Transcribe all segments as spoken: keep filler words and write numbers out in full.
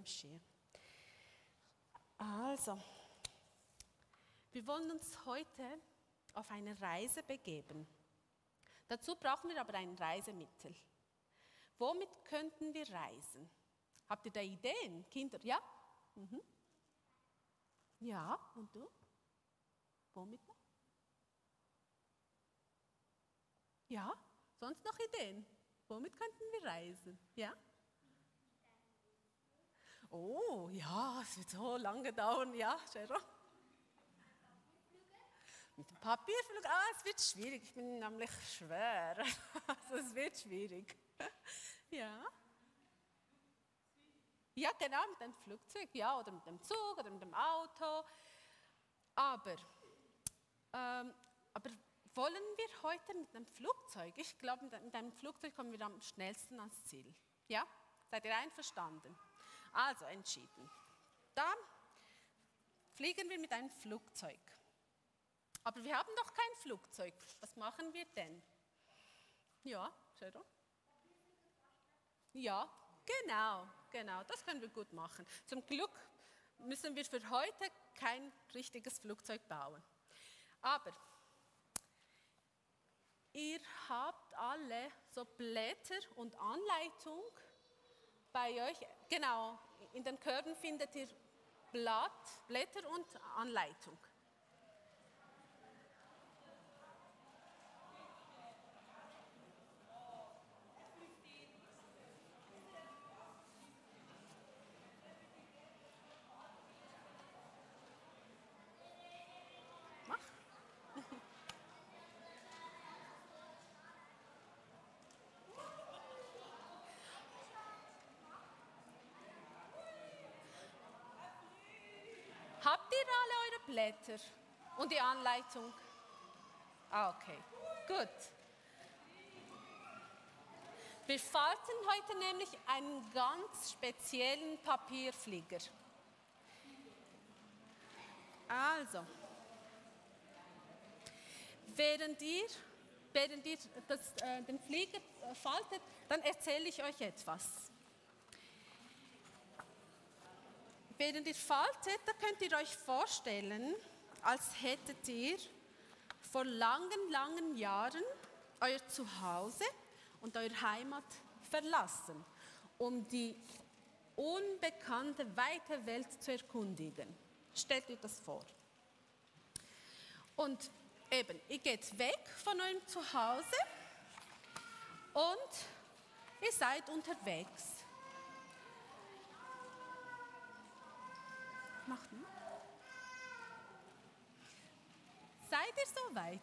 Schirm. Also, wir wollen uns heute auf eine Reise begeben. Dazu brauchen wir aber ein Reisemittel. Womit könnten wir reisen? Habt ihr da Ideen, Kinder? Ja? Mhm. Ja, und du? Womit noch? Ja, sonst noch Ideen? Womit könnten wir reisen? Ja? Oh, ja, es wird so lange dauern, ja, Sharon? Mit dem Papierflug, ah, es wird schwierig, ich bin nämlich schwer, also es wird schwierig. Ja? Ja, genau, mit einem Flugzeug, ja, oder mit dem Zug oder mit dem Auto. Aber, ähm, aber wollen wir heute mit einem Flugzeug? Ich glaube, mit einem Flugzeug kommen wir am schnellsten ans Ziel. Ja? Seid ihr einverstanden? Also entschieden. Dann fliegen wir mit einem Flugzeug. Aber wir haben doch kein Flugzeug. Was machen wir denn? Ja, Sharon? Ja, genau, genau. Das können wir gut machen. Zum Glück müssen wir für heute kein richtiges Flugzeug bauen. Aber ihr habt alle so Blätter und Anleitung bei euch. Genau, in den Körben findet ihr Blatt, Blätter und Anleitung. Mach. Habt ihr alle eure Blätter und die Anleitung? Ah, okay, gut. Wir falten heute nämlich einen ganz speziellen Papierflieger. Also, während ihr, während ihr das, äh, den Flieger äh, faltet, dann erzähle ich euch etwas. Während ihr faltet, da könnt ihr euch vorstellen, als hättet ihr vor langen, langen Jahren euer Zuhause und eure Heimat verlassen, um die unbekannte, weite Welt zu erkundigen. Stellt euch das vor. Und eben, ihr geht weg von eurem Zuhause und ihr seid unterwegs. Macht nicht. Seid ihr soweit?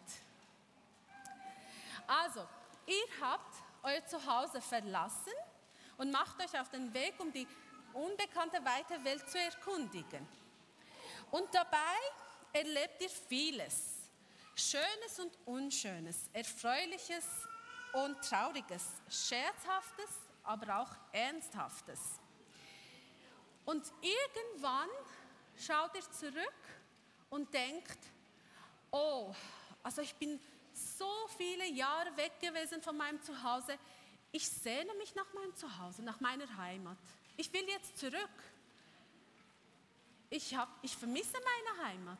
Also, ihr habt euer Zuhause verlassen und macht euch auf den Weg, um die unbekannte weite Welt zu erkundigen. Und dabei erlebt ihr vieles. Schönes und Unschönes, Erfreuliches und Trauriges, Scherzhaftes, aber auch Ernsthaftes. Und irgendwann schaut ihr zurück und denkt, oh, also ich bin so viele Jahre weg gewesen von meinem Zuhause. Ich sehne mich nach meinem Zuhause, nach meiner Heimat. Ich will jetzt zurück. Ich, hab, ich vermisse meine Heimat.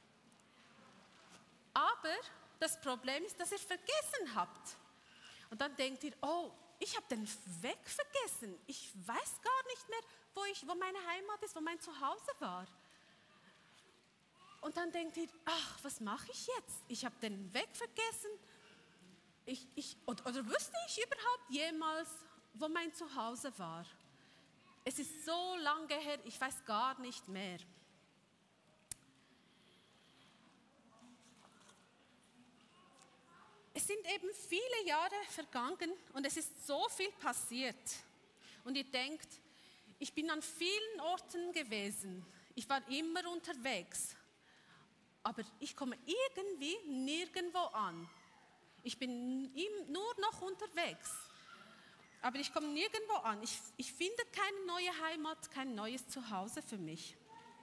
Aber das Problem ist, dass ihr vergessen habt. Und dann denkt ihr, oh, ich habe den Weg vergessen. Ich weiß gar nicht mehr, wo, ich, wo meine Heimat ist, wo mein Zuhause war. Und dann denkt ihr, ach, was mache ich jetzt? Ich habe den Weg vergessen. Ich, ich, oder, oder wüsste ich überhaupt jemals, wo mein Zuhause war? Es ist so lange her, ich weiß gar nicht mehr. Es sind eben viele Jahre vergangen und es ist so viel passiert. Und ihr denkt, ich bin an vielen Orten gewesen, ich war immer unterwegs, aber ich komme irgendwie nirgendwo an. Ich bin nur noch unterwegs, aber ich komme nirgendwo an. Ich, ich finde keine neue Heimat, kein neues Zuhause für mich.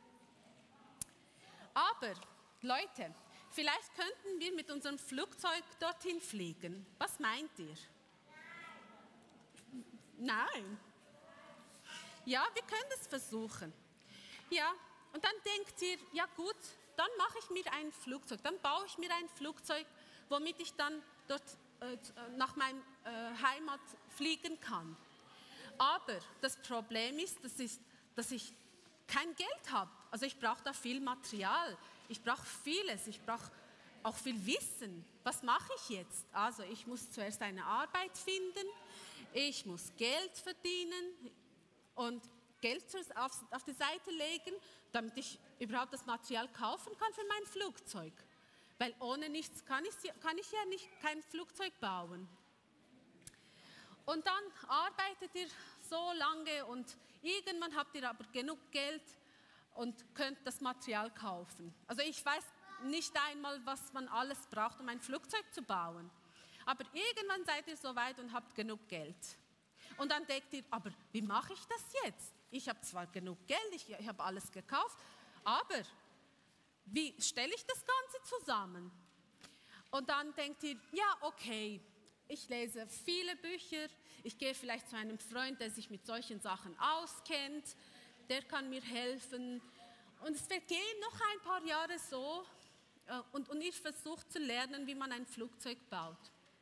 Aber, Leute, vielleicht könnten wir mit unserem Flugzeug dorthin fliegen. Was meint ihr? Nein. Ja, wir können das versuchen. Ja, und dann denkt ihr, ja gut, dann mache ich mir ein Flugzeug, dann baue ich mir ein Flugzeug, womit ich dann dort äh, nach meiner äh, Heimat fliegen kann. Aber das Problem ist, das ist, dass ich kein Geld habe. Also ich brauche da viel Material, ich brauche vieles, ich brauche auch viel Wissen. Was mache ich jetzt? Also ich muss zuerst eine Arbeit finden, ich muss Geld verdienen und Geld auf, auf die Seite legen, damit ich überhaupt das Material kaufen kann für mein Flugzeug. Weil ohne nichts kann ich, kann ich ja nicht kein Flugzeug bauen. Und dann arbeitet ihr so lange und irgendwann habt ihr aber genug Geld und könnt das Material kaufen. Also ich weiß nicht einmal, was man alles braucht, um ein Flugzeug zu bauen. Aber irgendwann seid ihr so weit und habt genug Geld. Und dann denkt ihr, aber wie mache ich das jetzt? Ich habe zwar genug Geld, ich, ich habe alles gekauft, aber wie stelle ich das Ganze zusammen? Und dann denkt ihr, ja okay, ich lese viele Bücher, ich gehe vielleicht zu einem Freund, der sich mit solchen Sachen auskennt, der kann mir helfen. Und es vergehen noch ein paar Jahre so und, und ich versuche zu lernen, wie man ein Flugzeug baut.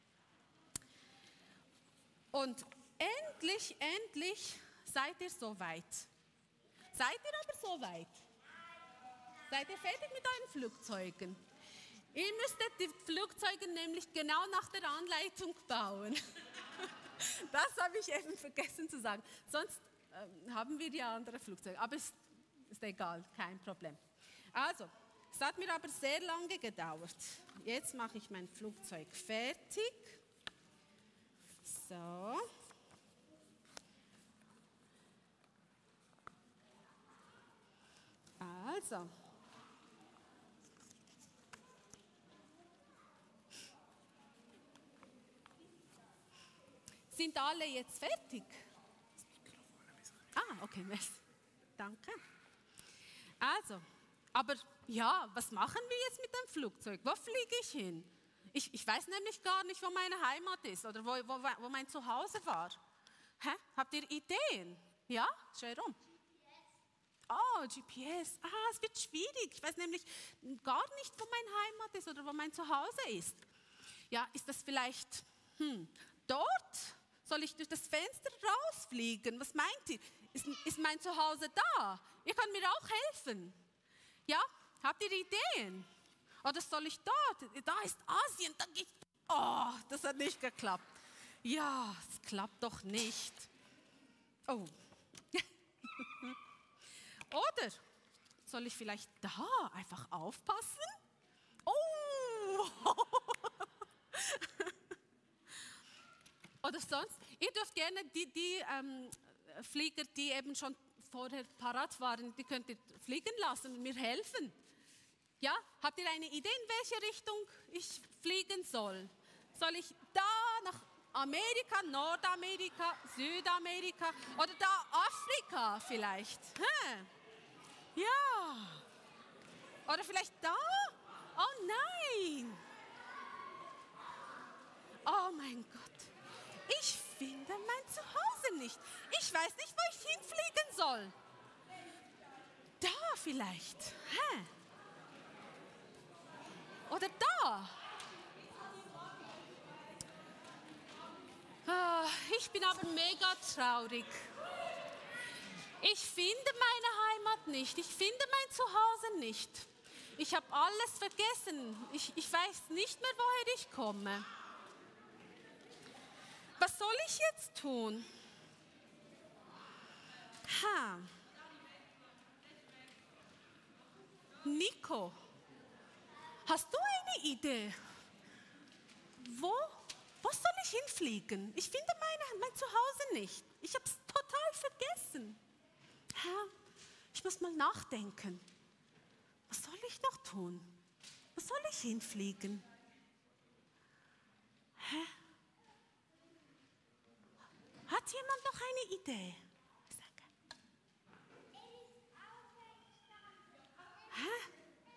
Und endlich, endlich seid ihr so weit. Seid ihr aber so weit? Seid ihr fertig mit euren Flugzeugen? Ihr müsstet die Flugzeuge nämlich genau nach der Anleitung bauen. Das habe ich eben vergessen zu sagen. Sonst ähm, haben wir ja andere Flugzeuge. Aber es ist egal, kein Problem. Also, es hat mir aber sehr lange gedauert. Jetzt mache ich mein Flugzeug fertig. So. Also. Sind alle jetzt fertig? Ah, okay, danke. Also, aber ja, was machen wir jetzt mit dem Flugzeug? Wo fliege ich hin? Ich, ich weiß nämlich gar nicht, wo meine Heimat ist oder wo, wo, wo mein Zuhause war. Hä? Habt ihr Ideen? Ja? Schau rum. Oh, G P S. Ah, es wird schwierig. Ich weiß nämlich gar nicht, wo meine Heimat ist oder wo mein Zuhause ist. Ja, ist das vielleicht hm, dort? Soll ich durch das Fenster rausfliegen? Was meint ihr? Ist, ist mein Zuhause da? Ihr könnt mir auch helfen. Ja, habt ihr Ideen? Oder soll ich dort? Da ist Asien. Da geht. Oh, das hat nicht geklappt. Ja, es klappt doch nicht. Oh. Oder soll ich vielleicht da einfach aufpassen? Oh! Oder sonst, ihr dürft gerne die, die ähm, Flieger, die eben schon vorher parat waren, die könnt ihr fliegen lassen und mir helfen. Ja, habt ihr eine Idee, in welche Richtung ich fliegen soll? Soll ich da nach Amerika, Nordamerika, Südamerika oder da Afrika vielleicht? Hm? Ja. Oder vielleicht da? Oh nein. Oh mein Gott. Ich finde mein Zuhause nicht. Ich weiß nicht, wo ich hinfliegen soll. Da vielleicht. Hä? Oder da. Ah, ich bin aber mega traurig. Ich finde meine Heimat nicht. Ich finde mein Zuhause nicht. Ich habe alles vergessen. Ich, ich weiß nicht mehr, woher ich komme. Was soll ich jetzt tun? Ha. Nico, hast du eine Idee? Wo, wo soll ich hinfliegen? Ich finde meine, mein Zuhause nicht. Ich habe es total vergessen. Ha. Ich muss mal nachdenken. Was soll ich noch tun? Wo soll ich hinfliegen? Hä? Hat jemand noch eine Idee? Hä?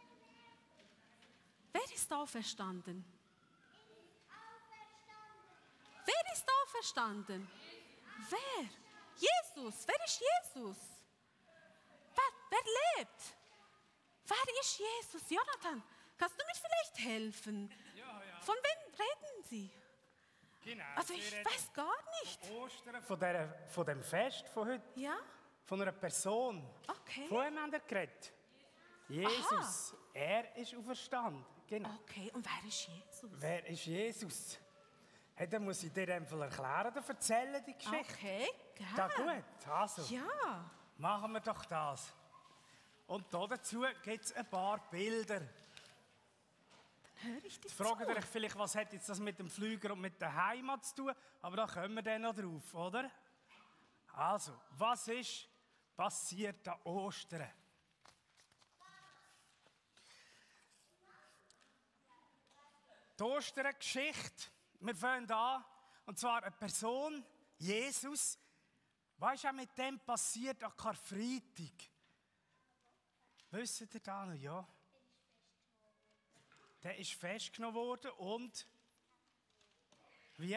Wer ist auferstanden? Wer ist auferstanden? Wer? Jesus. Wer ist Jesus? Wer, wer lebt? Wer ist Jesus? Jonathan, kannst du mir vielleicht helfen? Ja, ja. Von wem reden Sie? Genau. Also ich weiß gar nicht. Von Ostern, von, der, von dem Fest von heute, Ja? von einer Person. Okay. Von wem haben wir geredet? Jesus. Aha. Er ist auferstanden. Genau. Okay, und wer ist Jesus? Wer ist Jesus? Hey, dann muss ich dir einfach erklären oder erzählen, die Geschichte. Okay, gerne. Ja, gut. Also, ja. Machen wir doch das. Und dazu gibt es ein paar Bilder. Dann höre ich dich Jetzt fragt zu. ihr euch vielleicht, was hat jetzt das mit dem Flüger und mit der Heimat zu tun? Aber da kommen wir dann noch drauf, oder? Also, was ist passiert an Ostern? Die Ostern-Geschichte, wir fangen an, und zwar eine Person, Jesus. Was ist auch mit dem passiert an Karfreitag? Wisst ihr da noch? Ja. Der ist festgenommen worden und wie?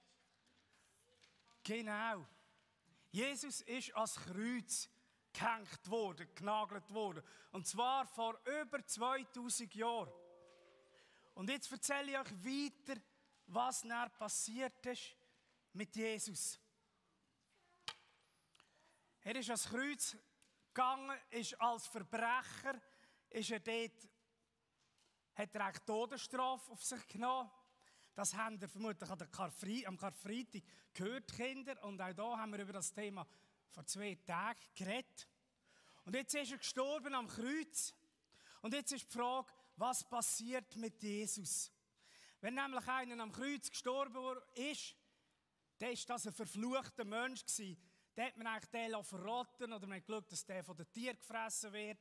Genau. Jesus ist ans Kreuz gehängt worden, genagelt worden. Und zwar vor über zweitausend Jahren. Und jetzt erzähle ich euch weiter, was dann passiert ist mit Jesus. Er ist ans Kreuz gegangen, ist als Verbrecher, ist er dort, hat er eigentlich Todesstrafe auf sich genommen. Das haben wir vermutlich an der Karfre- am Karfreitag gehört, Kinder. Und auch da haben wir über das Thema vor zwei Tagen geredet. Und jetzt ist er gestorben am Kreuz. Und jetzt ist die Frage, was passiert mit Jesus? Wenn nämlich einer am Kreuz gestorben ist, dann war das ein verfluchter Mensch. Dann hat man eigentlich den verrotten oder man hat geschaut, dass der von den Tieren gefressen wird.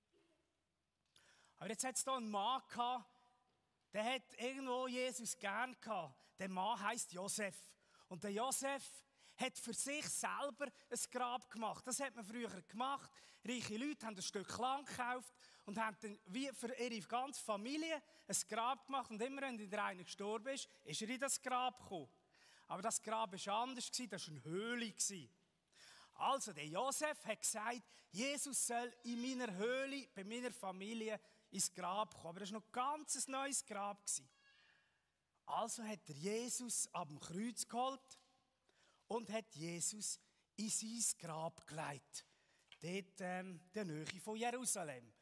Aber jetzt hat es hier einen Mann gehabt, der hat irgendwo Jesus gern gehabt. Der Mann heisst Josef. Und der Josef hat für sich selber ein Grab gemacht. Das hat man früher gemacht. Reiche Leute haben ein Stück Land gekauft und haben dann wie für ihre ganze Familie ein Grab gemacht. Und immer wenn der eine gestorben ist, ist er in das Grab gekommen. Aber das Grab war anders, das war eine Höhle. Also der Josef hat gesagt, Jesus soll in meiner Höhle, bei meiner Familie, ins Grab kommen. Aber das war noch ein ganz neues Grab. Also hat er Jesus ab dem Kreuz geholt und hat Jesus in sein Grab gelegt. Dort ähm, in der Nähe von Jerusalem.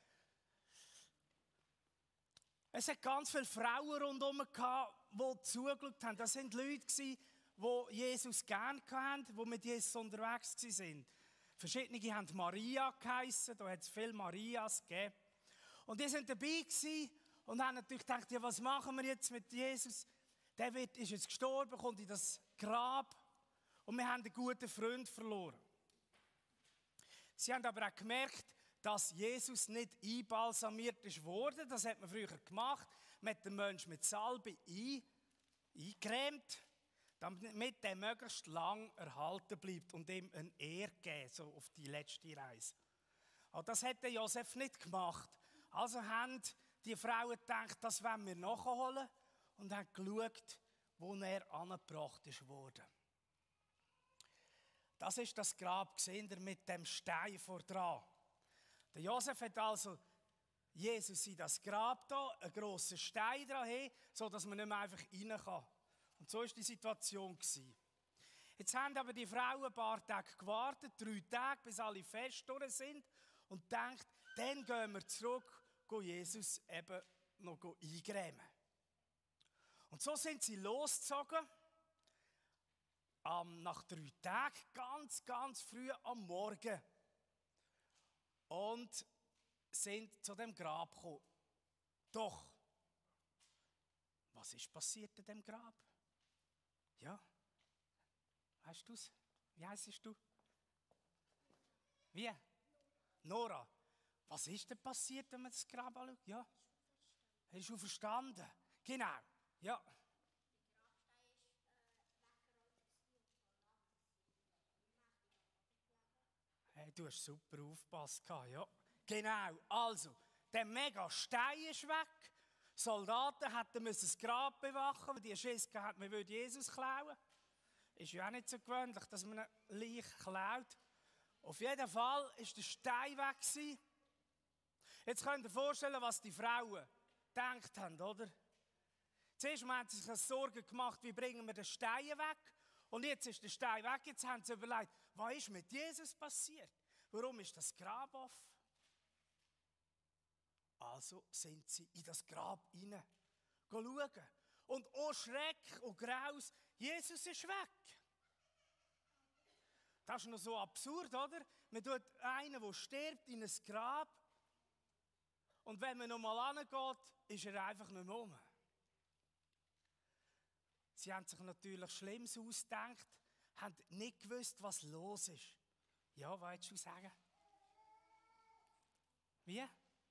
Es hat ganz viele Frauen rundherum gehabt, die zugeschaut haben. Das waren Leute, die Jesus gerne hatten, die mit Jesus unterwegs waren. Verschiedene haben Maria geheissen, da hat es viele Marias gegeben. Und die waren dabei und haben natürlich gedacht, ja, was machen wir jetzt mit Jesus? Der wird, ist jetzt gestorben, kommt in das Grab und wir haben einen guten Freund verloren. Sie haben aber auch gemerkt, dass Jesus nicht einbalsamiert ist worden. Das hat man früher gemacht. Man hat den Menschen mit Salbe ein, eingecremt, damit der möglichst lang erhalten bleibt und ihm eine Ehre geben, so auf die letzte Reise. Aber das hat der Josef nicht gemacht. Also haben die Frauen gedacht, das wollen wir nachholen und haben geschaut, wo er angebracht ist worden. Das ist das Grab, gesehen ihr, mit dem Stein vor dran. Der Josef hat also Jesus in das Grab da, einen grossen Stein dran, so dass man nicht mehr einfach rein kann. Und so war die Situation. Jetzt haben aber die Frauen ein paar Tage gewartet, drei Tage, bis alle Feste durch sind, und gedacht, dann gehen wir zurück, gehen Jesus eben noch eingrämen. Und so sind sie losgezogen, ähm, nach drei Tagen, ganz, ganz früh am Morgen. Und sind zu dem Grab gekommen. Doch, was ist passiert in dem Grab? Ja, weißt du es? Wie heisst du? Wie? Nora. Was ist denn passiert, wenn man das Grab anschaut? Ja. Er ist auferstanden. Genau. Ja. Hey, du hast super aufgepasst. Ja. Genau. Also, der mega Stein ist weg. Soldaten hätten das Grab bewachen, weil die Schiss hatten, man würde Jesus klauen. Ist ja auch nicht so gewöhnlich, dass man eine Leiche klaut. Auf jeden Fall war der Stein weg. Jetzt könnt ihr euch vorstellen, was die Frauen gedacht haben, oder? Zuerst haben sie sich Sorgen gemacht, wie bringen wir den Stein weg? Und jetzt ist der Stein weg, jetzt haben sie überlegt, was ist mit Jesus passiert? Warum ist das Grab offen? Also sind sie in das Grab hinein schauen. Und oh Schreck und Graus, Jesus ist weg. Das ist noch so absurd, oder? Man tut einen, der stirbt, in ein Grab. Und wenn man noch mal hingeht, ist er einfach nicht mehr um. Sie haben sich natürlich Schlimmes ausgedacht, haben nicht gewusst, was los ist. Ja, was willst du sagen? Wie?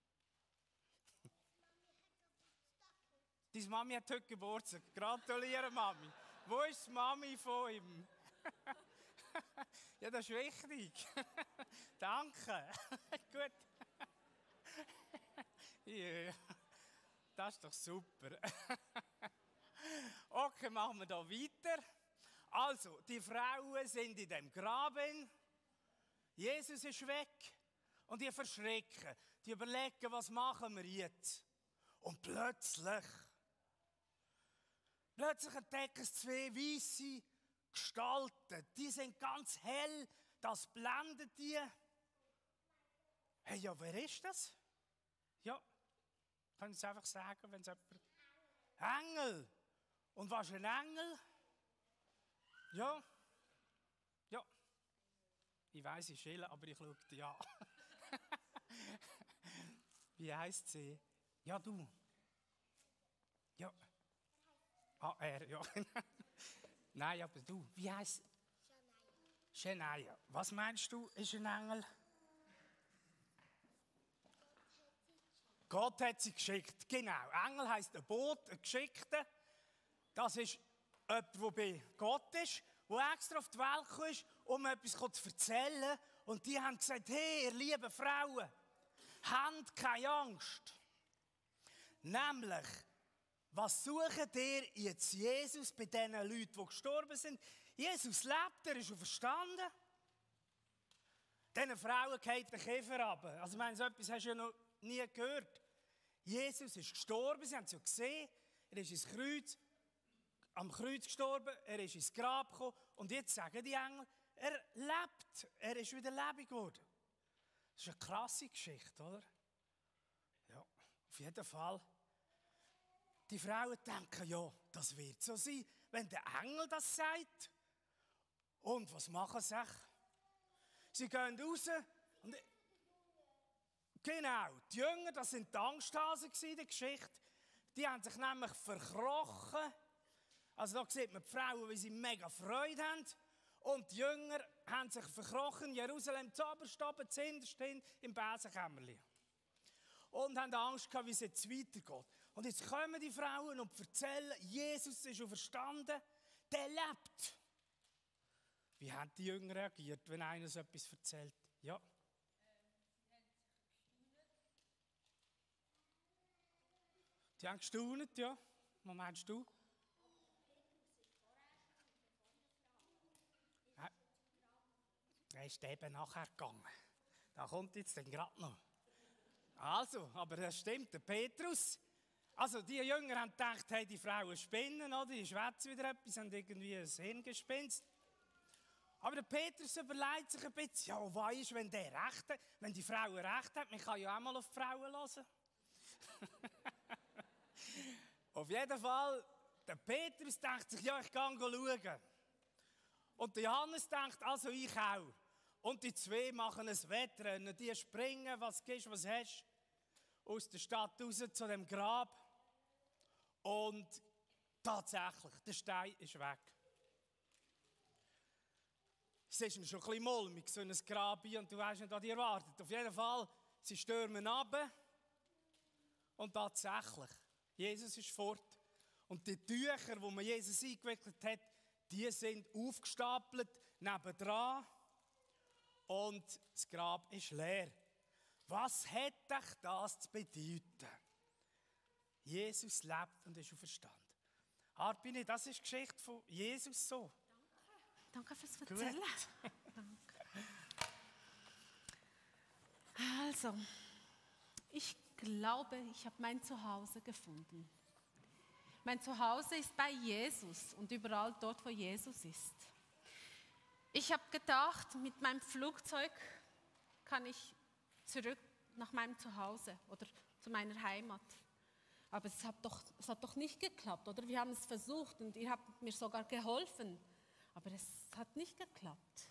Deine Mami hat heute Geburtstag. Gratuliere, Mami. Wo ist die Mami von ihm? Ja, das ist wichtig. Danke. Gut. Yeah. Das ist doch super. Okay, machen wir da weiter. Also, die Frauen sind in dem Graben. Jesus ist weg. Und die verschrecken. Die überlegen, was machen wir jetzt? Und plötzlich, plötzlich entdecken sie zwei weisse Gestalten. Die sind ganz hell. Das blendet die. Hey, ja, wer ist das? Ja, können Sie es einfach sagen, wenn es jemand... Engel. Und was ist ein Engel? Ja. Ja. Ich weiss, ich schille, aber ich schaue dich an. Wie heisst sie? Ja, du. Ja. Ah, er, ja. Nein, aber du. Wie heisst... Shania. Shania. Was meinst du, ist ein Engel? Gott hat sie geschickt. Genau. Engel heisst ein Boot, ein Geschickter. Das ist jemand, der bei Gott ist, der extra auf die Welt gekommen ist, um etwas zu erzählen. Und die haben gesagt, hey, ihr lieben Frauen, habt keine Angst. Nämlich, was sucht ihr jetzt Jesus bei diesen Leuten, die gestorben sind? Jesus lebt, er ist verstanden. Diesen Frauen geht der Käfer ab. Also, ich meine, so etwas hast du ja noch nie gehört. Jesus ist gestorben, sie haben es ja gesehen. Er ist ins Kreuz, am Kreuz gestorben, er ist ins Grab gekommen. Und jetzt sagen die Engel, er lebt, er ist wieder lebendig geworden. Das ist eine krasse Geschichte, oder? Ja, auf jeden Fall. Die Frauen denken, ja, das wird so sein, wenn der Engel das sagt. Und was machen sie? Sie gehen raus und... Genau, die Jünger, das sind die Angsthasen in der Geschichte. Die haben sich nämlich verkrochen. Also da sieht man die Frauen, wie sie mega Freude haben. Und die Jünger haben sich verkrochen in Jerusalem, zuoberst oben, zuhinterst hin, im Besenkämmerchen. Und haben Angst gehabt, wie es jetzt weitergeht. Und jetzt kommen die Frauen und erzählen, Jesus ist auferstanden, der lebt. Wie haben die Jünger reagiert, wenn einer so etwas erzählt? Ja. Die haben gestaunt, ja. Was meinst du? Ja. Er ist eben nachher gegangen. Da kommt jetzt dann gerade noch. Also, aber das stimmt, der Petrus. Also, die Jünger haben gedacht, hey, die Frauen spinnen, oder? Die schwätzen wieder etwas, haben irgendwie ein Hirngespinst. Aber der Petrus überlegt sich ein bisschen, ja, was ist, wenn der Recht hat, wenn die Frauen Recht hat? Man kann ja auch mal auf die Frauen hören. Auf jeden Fall, der Petrus denkt sich, ja, ich gehe schauen. Und der Johannes denkt, also ich auch. Und die zwei machen ein Wettrennen. Die springen, was gibst, was hast, aus der Stadt raus zu dem Grab. Und tatsächlich, der Stein ist weg. Es ist mir schon ein bisschen mulmig, so ein Grab hier, und du weißt nicht, was die erwartet. Auf jeden Fall, sie stürmen runter. Und tatsächlich, Jesus ist fort. Und die Tücher, die man Jesus eingewickelt hat, die sind aufgestapelt nebendran. Und das Grab ist leer. Was hat euch das zu bedeuten? Jesus lebt und ist auferstanden. Arpini, das ist die Geschichte von Jesus so. Danke fürs Erzählen. Danke. Also, ich glaube, ich habe mein Zuhause gefunden. Mein Zuhause ist bei Jesus und überall dort, wo Jesus ist. Ich habe gedacht, mit meinem Flugzeug kann ich zurück nach meinem Zuhause oder zu meiner Heimat. Aber es hat doch, es hat doch nicht geklappt, oder? Wir haben es versucht und ihr habt mir sogar geholfen. Aber es hat nicht geklappt.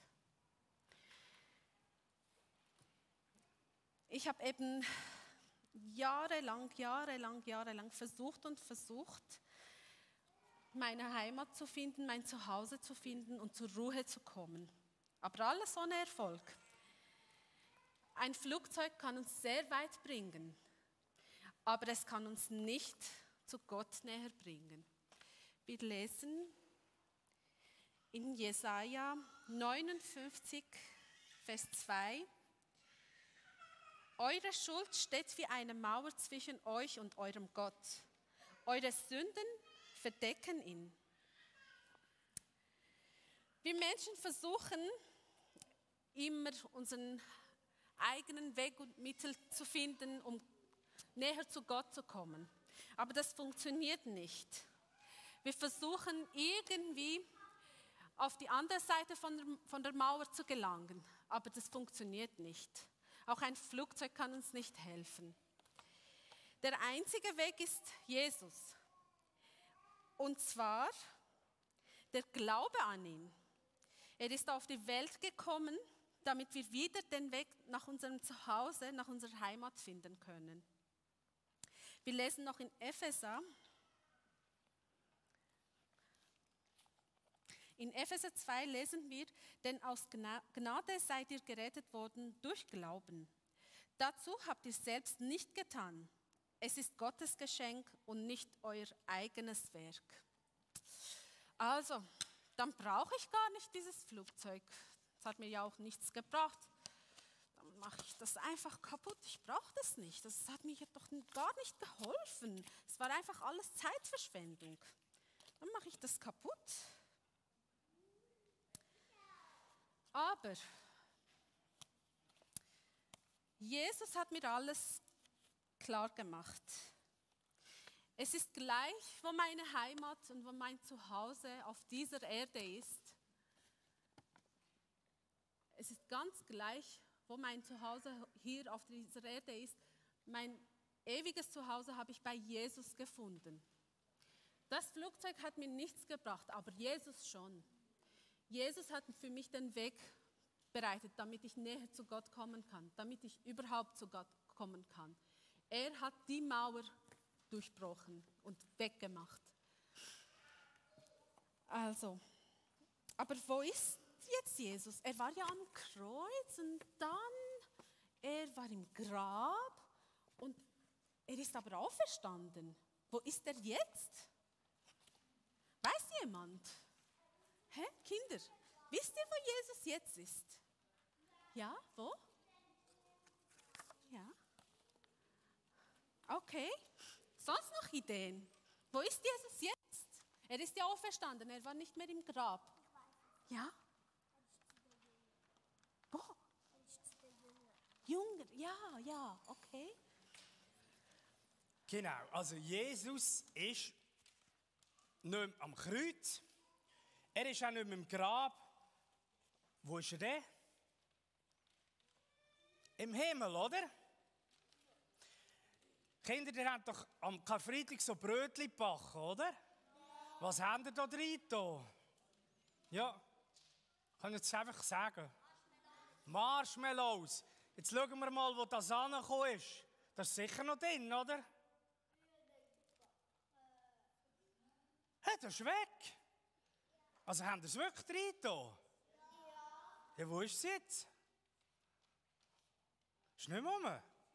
Ich habe eben jahrelang, jahrelang, jahrelang versucht und versucht, meine Heimat zu finden, mein Zuhause zu finden und zur Ruhe zu kommen. Aber alles ohne Erfolg. Ein Flugzeug kann uns sehr weit bringen, aber es kann uns nicht zu Gott näher bringen. Wir lesen in Jesaja neunundfünfzig, Vers zwei. Eure Schuld steht wie eine Mauer zwischen euch und eurem Gott. Eure Sünden verdecken ihn. Wir Menschen versuchen immer unseren eigenen Weg und Mittel zu finden, um näher zu Gott zu kommen. Aber das funktioniert nicht. Wir versuchen irgendwie auf die andere Seite von der, von der Mauer zu gelangen, aber das funktioniert nicht. Auch ein Flugzeug kann uns nicht helfen. Der einzige Weg ist Jesus. Und zwar der Glaube an ihn. Er ist auf die Welt gekommen, damit wir wieder den Weg nach unserem Zuhause, nach unserer Heimat finden können. Wir lesen noch in Epheser. In Epheser zwei lesen wir, denn aus Gnade seid ihr gerettet worden durch Glauben. Dazu habt ihr selbst nicht getan. Es ist Gottes Geschenk und nicht euer eigenes Werk. Also, dann brauche ich gar nicht dieses Flugzeug. Das hat mir ja auch nichts gebracht. Dann mache ich das einfach kaputt. Ich brauche das nicht. Das hat mir doch gar nicht geholfen. Es war einfach alles Zeitverschwendung. Dann mache ich das kaputt. Aber Jesus hat mir alles klar gemacht. Es ist gleich, wo meine Heimat und wo mein Zuhause auf dieser Erde ist. Es ist ganz gleich, wo mein Zuhause hier auf dieser Erde ist. Mein ewiges Zuhause habe ich bei Jesus gefunden. Das Flugzeug hat mir nichts gebracht, aber Jesus schon. Jesus hat für mich den Weg bereitet, damit ich näher zu Gott kommen kann, damit ich überhaupt zu Gott kommen kann. Er hat die Mauer durchbrochen und weggemacht. Also, aber wo ist jetzt Jesus? Er war ja am Kreuz und dann, er war im Grab und er ist aber auferstanden. Wo ist er jetzt? Weiß jemand? Hä, Kinder, wisst ihr, wo Jesus jetzt ist? Ja, wo? Ja. Okay. Sonst noch Ideen? Wo ist Jesus jetzt? Er ist ja auferstanden, er war nicht mehr im Grab. Ja? Wo? Jünger, ja, ja, okay. Genau, also Jesus ist nicht mehr am Kreuz. Er ist auch nicht mehr im Grab. Wo ist er denn? Im Himmel, oder? Kinder, ihr habt doch am Karfreitag so Brötchen gebacken, oder? Ja. Was habt ihr da drin? Ja, kann ich jetzt einfach sagen. Marshmallows. Jetzt schauen wir mal, wo das angekommen ist. Das ist sicher noch drin, oder? Hey, das ist weg. Also haben ihr es wirklich drin? Ja. Ja, wo ist es jetzt? Ist nicht mehr rum?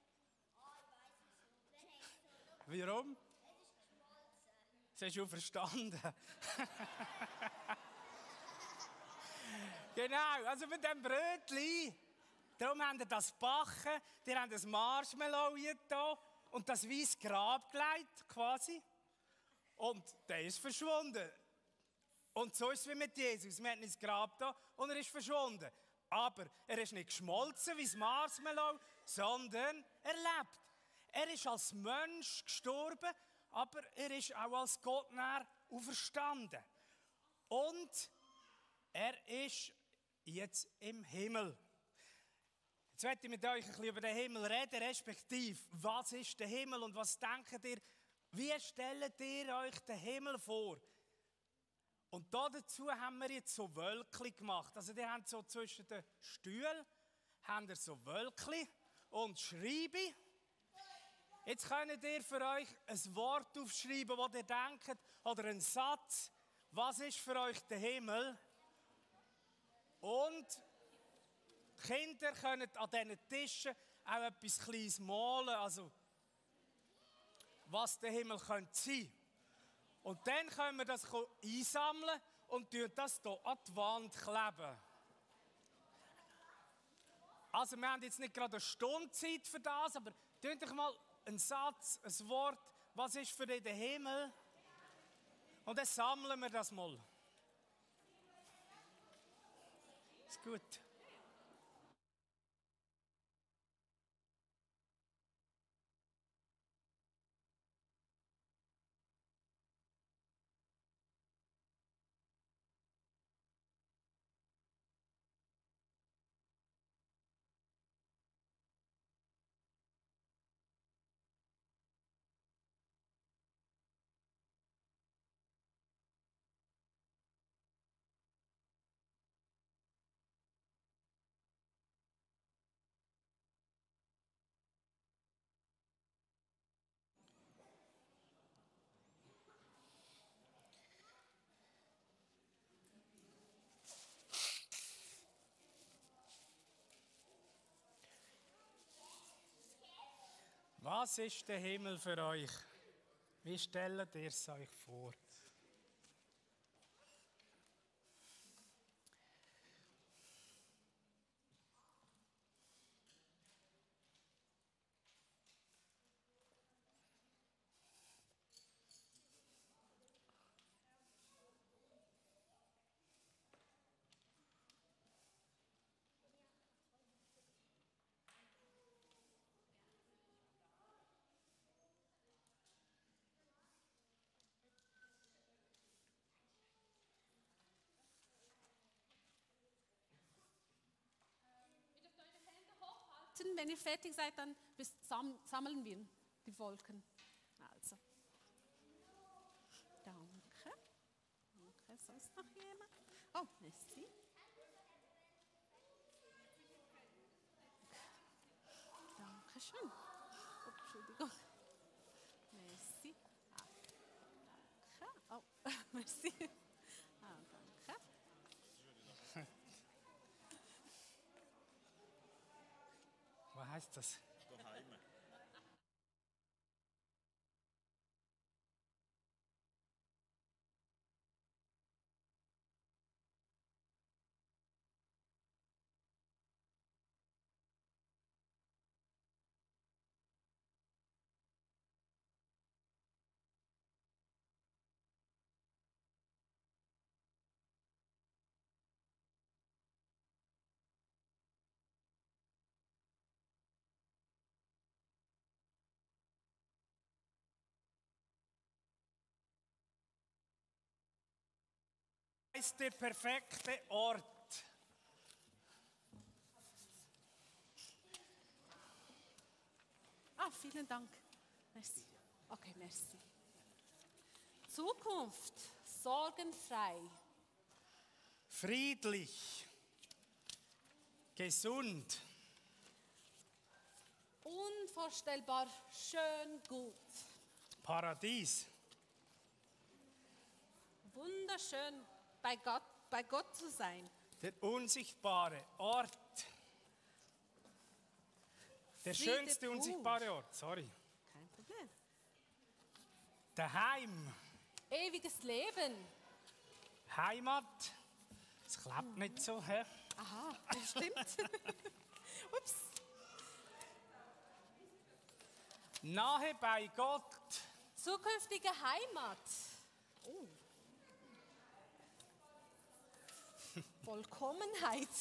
Warum? Das hast du verstanden. Genau, also mit dem Brötchen. Darum haben wir das gebacken. Die haben das Marshmallow hier und das weiße Grab gelegt, quasi. Und der ist verschwunden. Und so ist es wie mit Jesus. Wir haben ihn ins Grab da und er ist verschwunden. Aber er ist nicht geschmolzen wie das Marshmallow, sondern er lebt. Er ist als Mensch gestorben, aber er ist auch als Gott näher auferstanden. Und er ist jetzt im Himmel. Jetzt möchte ich mit euch ein bisschen über den Himmel reden, respektive, was ist der Himmel und was denkt ihr, wie stellt ihr euch den Himmel vor? Und dazu haben wir jetzt so Wölkchen gemacht. Also die haben so zwischen den Stühlen haben ihr so Wölkchen und Schreibe. Jetzt könnt ihr für euch ein Wort aufschreiben, das ihr denkt, oder einen Satz. Was ist für euch der Himmel? Und Kinder können an diesen Tischen auch etwas Kleines malen, also was der Himmel könnte sein. Und dann können wir das einsammeln und das hier an die Wand kleben. Also wir haben jetzt nicht gerade eine Stunde Zeit für das, aber tut euch mal einen Satz, ein Wort, was ist für dich der Himmel? Und dann sammeln wir das mal. Ist gut. Was ist der Himmel für euch? Wie stellt ihr es euch vor? Wenn ihr fertig seid, dann sammeln wir die Wolken. Also. Danke. Danke. Sonst noch jemand? Oh, merci. Dankeschön. Oh, Entschuldigung. Merci. Ah, danke. Oh, merci. Ah, danke. Was heißt das? Daheim. Ist der perfekte Ort. Ah, vielen Dank. Merci. Okay, merci. Zukunft, sorgenfrei. Friedlich. Gesund. Unvorstellbar schön gut. Paradies. Wunderschön bei Gott, bei Gott zu sein. Der unsichtbare Ort. Der Friede schönste pur. unsichtbare Ort, sorry. Kein Problem. Daheim. Ewiges Leben. Heimat. Es klappt nicht so, hä? Aha, das stimmt. Ups. Nahe bei Gott. Zukünftige Heimat. Oh. Vollkommenheit.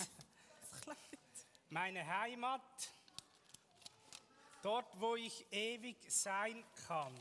Meine Heimat, dort, wo ich ewig sein kann.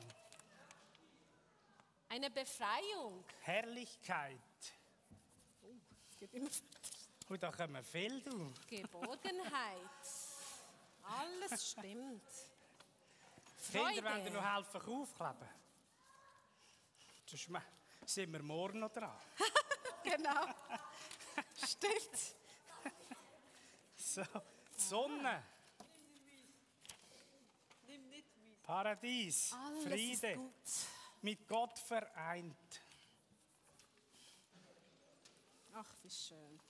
Eine Befreiung. Herrlichkeit. Oh, es geht immer Und da kommen viel, du. Geborgenheit. Alles stimmt. Kinder, Freude. wollen dir noch helfen, aufkleben? Sonst sind wir morgen noch dran. Genau. Stimmt. So, die Sonne. Paradies, Alles Friede, ist gut. mit Gott vereint. Ach, wie schön.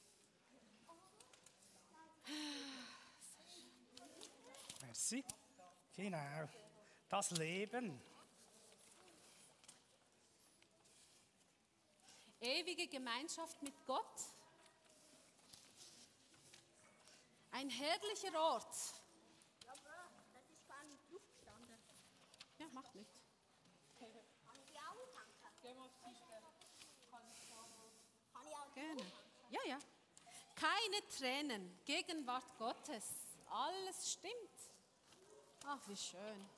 Merci. Genau. Das Leben. Ewige Gemeinschaft mit Gott. Ein herrlicher Ort. Ja, aber das ist gar nicht Luft gestanden. Ja, macht nichts. Kann ich auch tanken? Kann ich auch Gerne. Ja, ja. Keine Tränen, Gegenwart Gottes. Alles stimmt. Ach, wie schön.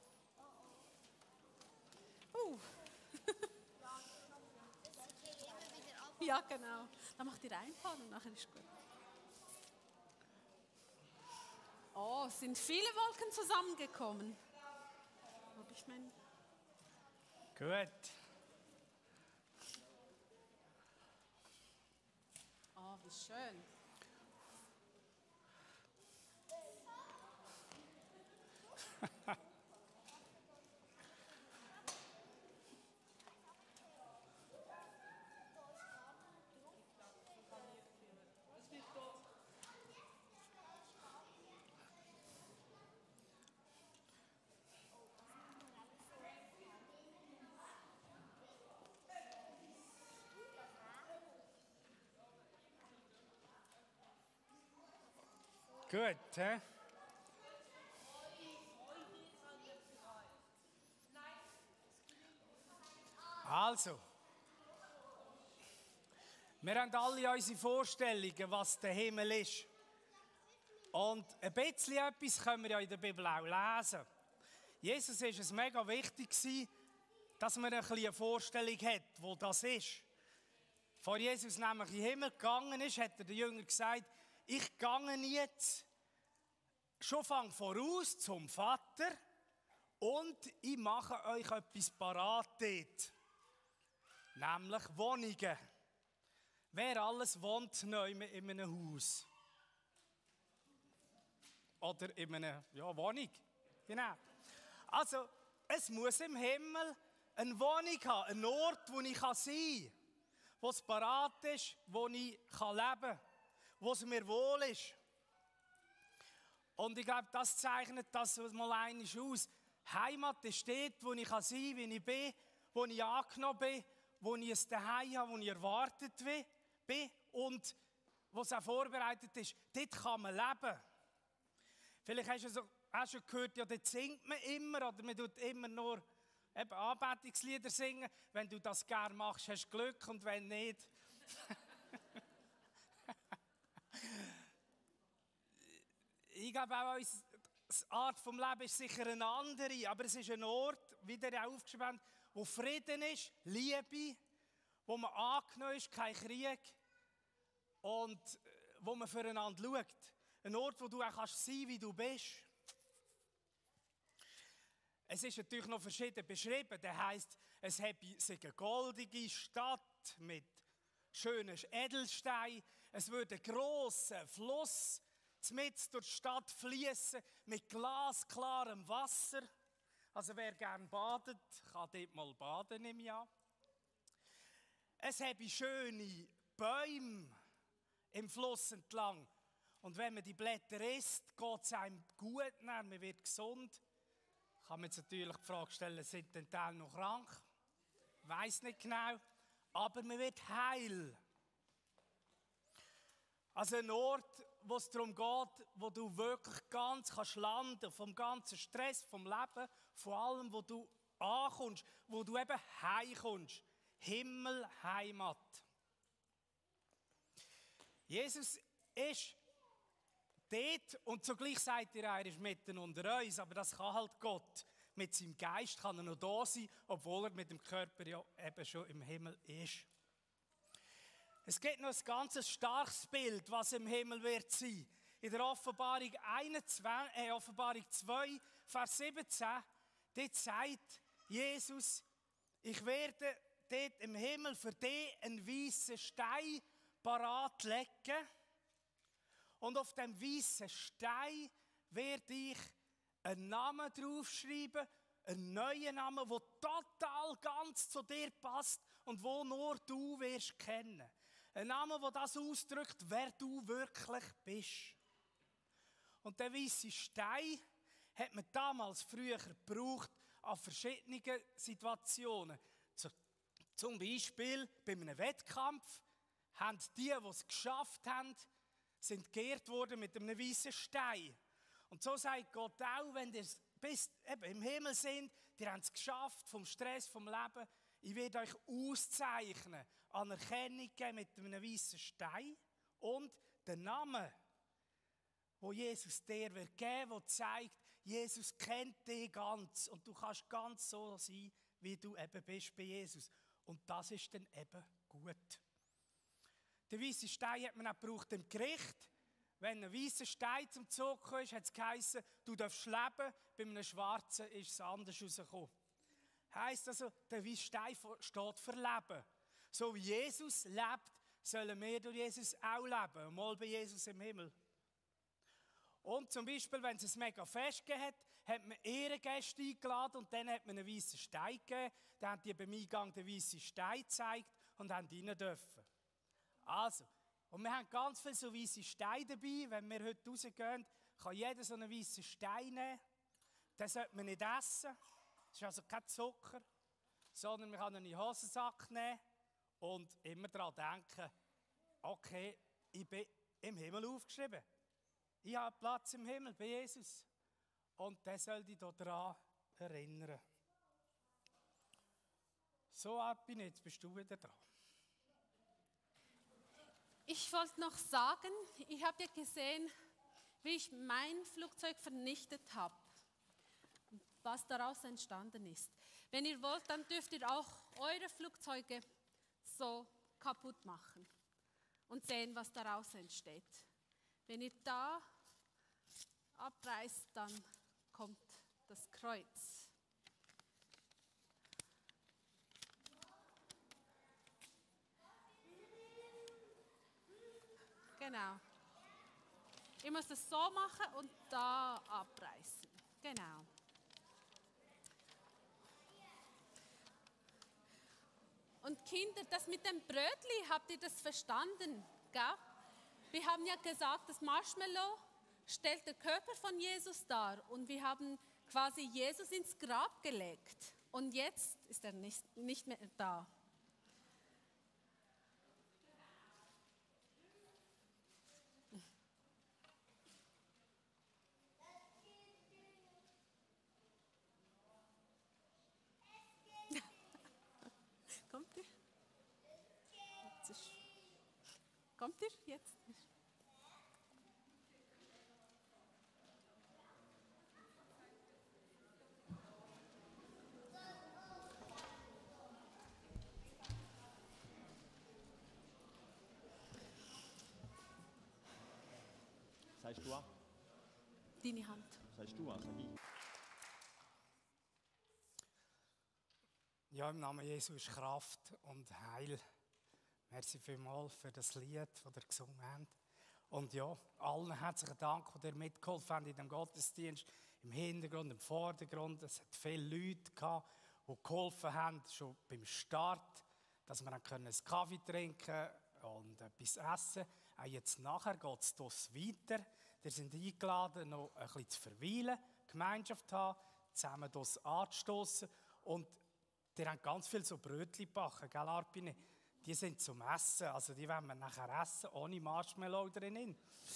Uh. Ja, genau. Dann macht ihr ein paar und nachher ist gut. Oh, es sind viele Wolken zusammengekommen. Hab ich mein... Gut. Oh, wie schön. Gut, hä? Also, wir haben alle unsere Vorstellungen, was der Himmel ist. Und ein bisschen etwas können wir ja in der Bibel auch lesen. Jesus ist es mega wichtig, dass man ein bisschen eine Vorstellung hat, wo das ist. Bevor Jesus nämlich in den Himmel gegangen ist, hat er den Jüngern gesagt, ich gehe jetzt schon fang voraus zum Vater und ich mache euch etwas parat dort. Nämlich Wohnungen. Wer alles wohnt neu in einem Haus? Oder in einer ja, Wohnung. Genau. Also, es muss im Himmel eine Wohnung haben, ein Ort, wo ich sein kann, wo es parat ist, wo ich leben kann, wo es mir wohl ist. Und ich glaube, das zeichnet das mal einmal aus. Heimat ist dort, wo ich sein kann, wie ich bin, wo ich angenommen bin, wo ich es daheim habe, wo ich erwartet bin und wo es auch vorbereitet ist. Dort kann man leben. Vielleicht hast du so, hast schon gehört, ja, dort singt man immer oder man tut immer nur eben Anbetungslieder singen. Wenn du das gerne machst, hast du Glück und wenn nicht... Ich glaube auch, unsere Art des Lebens ist sicher eine andere, aber es ist ein Ort, wie der aufgeschrieben hat, wo Frieden ist, Liebe, wo man angenommen ist, kein Krieg und wo man füreinander schaut. Ein Ort, wo du auch kannst sein, wie du bist. Es ist natürlich noch verschieden beschrieben. Das heisst, es ist eine goldige Stadt mit schönen Edelsteinen. Es würde ein grosser Fluss mitten durch die Stadt fließen mit glasklarem Wasser. Also wer gerne badet, kann dort mal baden im Jahr. Es habe schöne Bäume im Fluss entlang. Und wenn man die Blätter isst, geht es einem gut, man wird gesund. Kann man jetzt natürlich die Frage stellen, sind denn Teil noch krank? Ich weiss nicht genau. Aber man wird heil. Also ein Ort, wo es darum geht, wo du wirklich ganz kannst landen, vom ganzen Stress, vom Leben, von allem, wo du ankommst, wo du eben heimkommst. Himmel, Heimat. Jesus ist dort und zugleich sagt er, er ist mitten unter uns, aber das kann halt Gott. Mit seinem Geist kann er noch da sein, obwohl er mit dem Körper ja eben schon im Himmel ist. Es gibt noch ein ganz starkes Bild, was im Himmel wird sein. In der Offenbarung, einundzwanzig, äh, Offenbarung zwei, Vers siebzehn, dort sagt Jesus, ich werde dort im Himmel für dich einen weißen Stein parat legen. Und auf dem weißen Stein werde ich einen Namen draufschreiben, einen neuen Namen, der total ganz zu dir passt und wo nur du wirst kennen. Ein Name, der das ausdrückt, wer du wirklich bist. Und der weiße Stein hat man damals früher gebraucht an verschiedenen Situationen. Zum Beispiel bei einem Wettkampf haben die, die es geschafft haben, sind geehrt worden mit einem weißen Stein. Und so sagt Gott auch, wenn ihr bis eben im Himmel sind, ihr habt es geschafft vom Stress, vom Leben, ich werde euch auszeichnen, Anerkennung geben mit einem weißen Stein und den Namen, wo Jesus dir wird geben, der zeigt, Jesus kennt dich ganz und du kannst ganz so sein, wie du eben bist bei Jesus. Und das ist dann eben gut. Den weißen Stein hat man auch gebraucht im Gericht. Wenn ein weißer Stein zum Zug kam, hat es geheißen, du darfst leben. Bei einem schwarzen ist es anders rausgekommen. Heisst also, der weiße Stein steht für Leben. So wie Jesus lebt, sollen wir durch Jesus auch leben. Mal bei Jesus im Himmel. Und zum Beispiel, wenn es ein mega Fest gegeben hat, hat man Ehrengäste eingeladen und dann hat man einen weißen Stein gegeben. Dann haben die beim Eingang den weißen Stein gezeigt und haben rein dürfen. Also, und wir haben ganz viele so weiße Steine dabei. Wenn wir heute rausgehen, kann jeder so einen weißen Stein nehmen. Den sollte man nicht essen. Das ist also kein Zucker. Sondern man kann einen Hosensack nehmen und immer daran denken, okay, ich bin im Himmel aufgeschrieben. Ich habe Platz im Himmel bei Jesus. Und der soll dich daran erinnern. So, Arpin, jetzt bist du wieder dran. Ich wollte noch sagen, ich habe ja gesehen, wie ich mein Flugzeug vernichtet habe, was daraus entstanden ist. Wenn ihr wollt, dann dürft ihr auch eure Flugzeuge so kaputt machen und sehen, was daraus entsteht. Wenn ihr da abreißt, dann kommt das Kreuz. Genau. Ihr müsst es so machen und da abreißen. Genau. Und Kinder, das mit dem Brötli, habt ihr das verstanden? Gell? Wir haben ja gesagt, das Marshmallow stellt den Körper von Jesus dar. Und wir haben quasi Jesus ins Grab gelegt. Und jetzt ist er nicht, nicht mehr da. Kommt ihr? Kommt ihr jetzt? Sagst du an? Deine Hand. Sagst du an, sag ich. Ja, im Namen Jesu ist Kraft und Heil. Merci vielmals für das Lied, das ihr gesungen habt. Und ja, allen herzlichen Dank, die ihr mitgeholfen habt in dem Gottesdienst, im Hintergrund, im Vordergrund. Es hat viele Leute gehabt, die geholfen haben, schon beim Start, dass wir dann einen Kaffee trinken und etwas essen. Auch jetzt nachher geht es dort weiter. Wir sind eingeladen, noch ein bisschen zu verweilen, Gemeinschaft zu haben, zusammen dort anzustossen. Und ihr habt ganz viel so Brötchen gebacken, gell, Arpine? Die sind zum Essen, also die wollen wir nachher essen, ohne Marshmallow drin.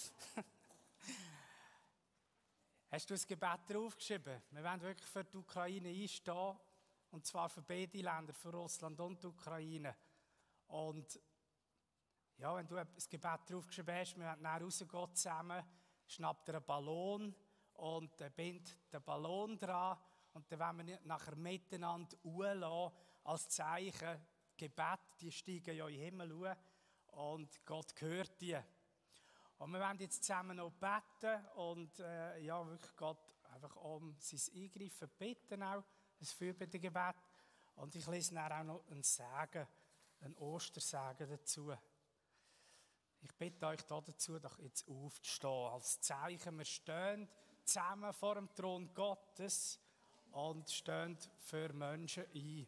Hast du das Gebet draufgeschrieben? Wir wollen wirklich für die Ukraine einstehen, und zwar für beide Länder, für Russland und die Ukraine. Und Ja, wenn du ein Gebet draufgeschrieben hast, wir wollen dann rausgehen zusammen, schnappt er einen Ballon und äh, bindet den Ballon dran und dann wollen wir nachher miteinander hochgelassen, als Zeichen, Gebet, die steigen ja in den Himmel hoch und Gott hört die. Und wir wollen jetzt zusammen noch beten und äh, ja, wirklich Gott einfach um sein Eingreifen bitten auch, ein Fürbittegebet. Und ich lese dann auch noch einen Segen, einen Ostersegen dazu. Ich bitte euch dazu, doch jetzt aufzustehen, als Zeichen, wir stehen zusammen vor dem Thron Gottes und stehen für Menschen ein.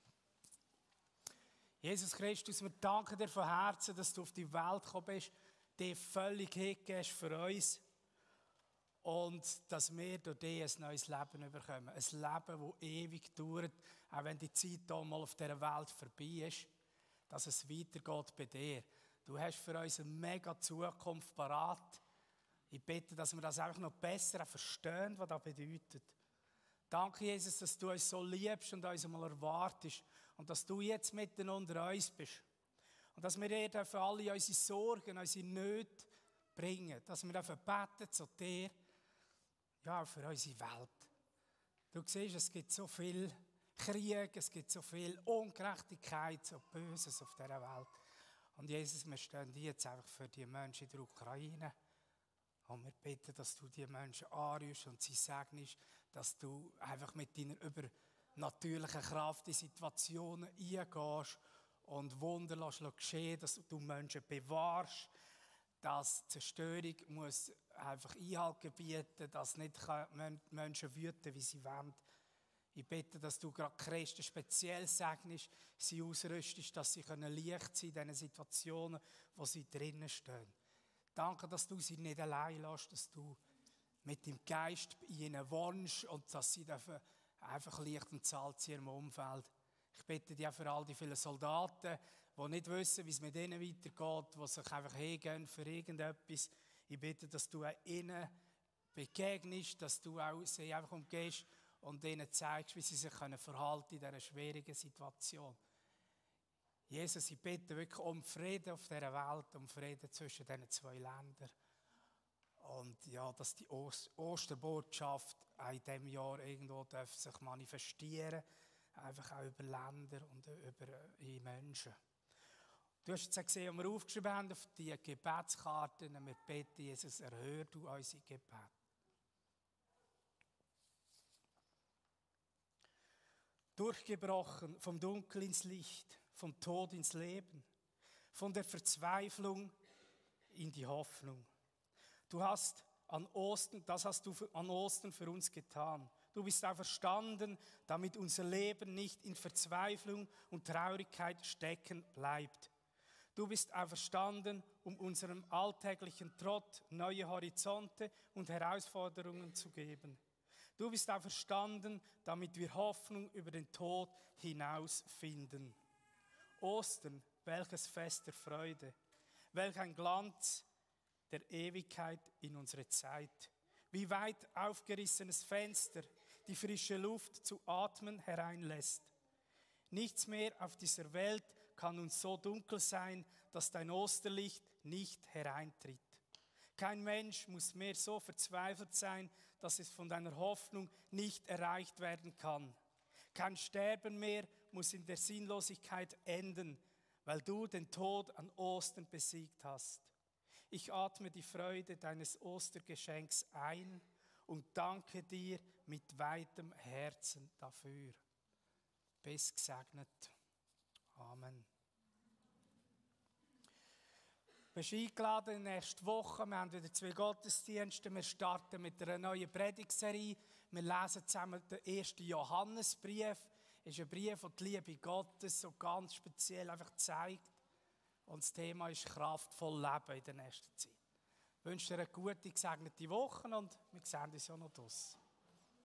Jesus Christus, wir danken dir von Herzen, dass du auf die Welt gekommen bist, die völlig hingehst für uns und dass wir durch dich ein neues Leben bekommen. Ein Leben, das ewig dauert, auch wenn die Zeit hier mal auf dieser Welt vorbei ist, dass es weitergeht bei dir. Du hast für uns eine mega Zukunft parat. Ich bitte, dass wir das einfach noch besser verstehen, was das bedeutet. Danke, Jesus, dass du uns so liebst und uns einmal erwartest und dass du jetzt mitten unter uns bist. Und dass wir dir für alle unsere Sorgen, unsere Nöte bringen. Dass wir dafür beten zu dir, ja, für unsere Welt. Du siehst, es gibt so viel Krieg, es gibt so viel Ungerechtigkeit, so Böses auf dieser Welt. Und Jesus, wir stehen jetzt einfach für die Menschen in der Ukraine. Und wir bitten, dass du die Menschen anrührst und sie segnest, dass du einfach mit deiner übernatürlichen Kraft in Situationen eingehst und Wunder lässt geschehen, dass du Menschen bewahrst, dass die Zerstörung muss einfach Einhalt gebieten, dass nicht Menschen wüten, wie sie wollen. Ich bitte, dass du gerade Christen speziell segnest, sie ausrüstest, dass sie leicht sein können in diesen Situationen, wo sie drinnen stehen. Danke, dass du sie nicht allein lässt, dass du mit dem Geist in ihnen wohnst und dass sie dafür einfach Licht und Salz in ihrem Umfeld. Ich bitte dich auch für all die vielen Soldaten, die nicht wissen, wie es mit ihnen weitergeht, die sich einfach hingehen für irgendetwas. Ich bitte, dass du auch ihnen begegnest, dass du auch sie einfach umgehst und ihnen zeigst, wie sie sich verhalten in dieser schwierigen Situation. Jesus, ich bitte wirklich um Frieden auf dieser Welt, um Frieden zwischen diesen zwei Ländern. Und ja, dass die Ost- Osterbotschaft auch in diesem Jahr irgendwo darf sich manifestieren, einfach auch über Länder und über äh, Menschen. Du hast jetzt gesehen, was wir aufgeschrieben haben auf die Gebetskarten. Wir beten, Jesus, erhöre du unsere Gebete. Durchgebrochen vom Dunkel ins Licht, vom Tod ins Leben, von der Verzweiflung in die Hoffnung. Du hast an Ostern, das hast du an Ostern für uns getan. Du bist auferstanden, damit unser Leben nicht in Verzweiflung und Traurigkeit stecken bleibt. Du bist auferstanden, um unserem alltäglichen Trott neue Horizonte und Herausforderungen zu geben. Du bist auferstanden, damit wir Hoffnung über den Tod hinaus finden. Ostern, welches Fest der Freude, welch ein Glanz der Ewigkeit in unsere Zeit. Wie weit aufgerissenes Fenster die frische Luft zu atmen hereinlässt. Nichts mehr auf dieser Welt kann uns so dunkel sein, dass dein Osterlicht nicht hereintritt. Kein Mensch muss mehr so verzweifelt sein, dass es von deiner Hoffnung nicht erreicht werden kann. Kein Sterben mehr muss in der Sinnlosigkeit enden, weil du den Tod an Ostern besiegt hast. Ich atme die Freude deines Ostergeschenks ein und danke dir mit weitem Herzen dafür. Bist gesegnet. Amen. Du bist eingeladen in der nächsten Woche. Wir haben wieder zwei Gottesdienste. Wir starten mit einer neuen Predigtserie. Wir lesen zusammen den ersten Johannesbrief. Das ist ein Brief, der die Liebe Gottes so ganz speziell einfach zeigt. Und das Thema ist kraftvoll Leben in der nächsten Zeit. Ich wünsche dir eine gute, gesegnete Woche und wir sehen uns ja noch draussen.